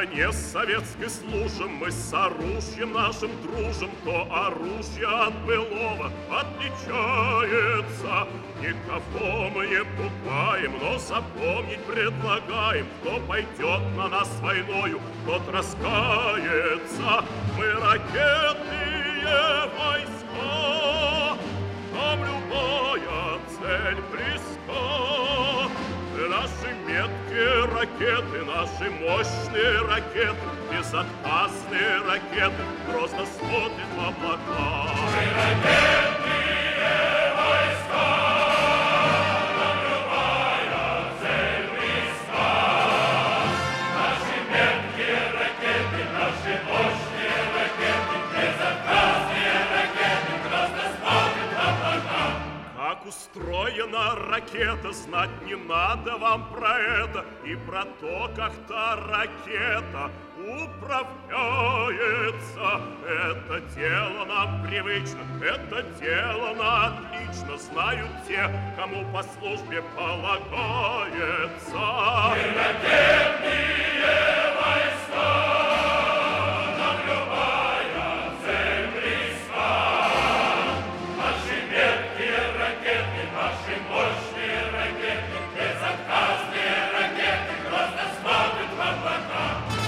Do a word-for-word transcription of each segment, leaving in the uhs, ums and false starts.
стране советской служим, мы с оружием нашим дружим, то оружие от былого отличается. Никого мы не пугаем, но запомнить предлагаем, кто пойдет на нас войною, тот раскается. Мы ракетные войска, нам любая цель близка. Наши меткие ракеты, наши мощные ракеты, безотказные ракеты, просто смотрят в облака. Мы ракетные войска, нам любая цель близка. Наши меткие ракеты, наши мощные ракеты, безотказные ракеты, просто смотрят в облака. Как устроена ракета, знать не надо вам про это, и про то, как та ракета управляется. Это дело нам привычно, это дело на отлично знают те, кому по службе полагается. Мы ракетные войска, нам любая цель близка. Наши меткие ракеты, наши мощные ракеты, безотказные ракеты, просто смотрят в облака.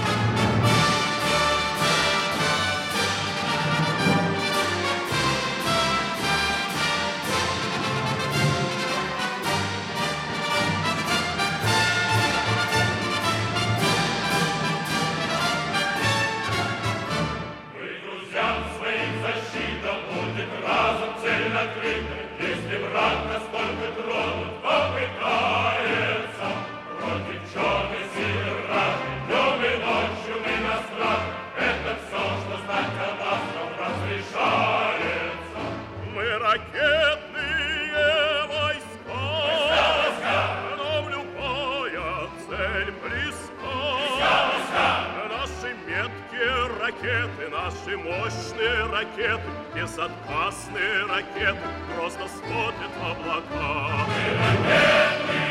Мы друзьям своим защита будет разом цель накрыта. Если враг насколько тронут, попытается против черной силы враг, днем и ночью мы на страх. Это все, что знать кадастров разрешается. Мы ракетные войска, нам любая цель близка. Наши меткие ракеты, наши мощные ракеты, безотказные ракеты, просто смотрят в облака. Мы ракетные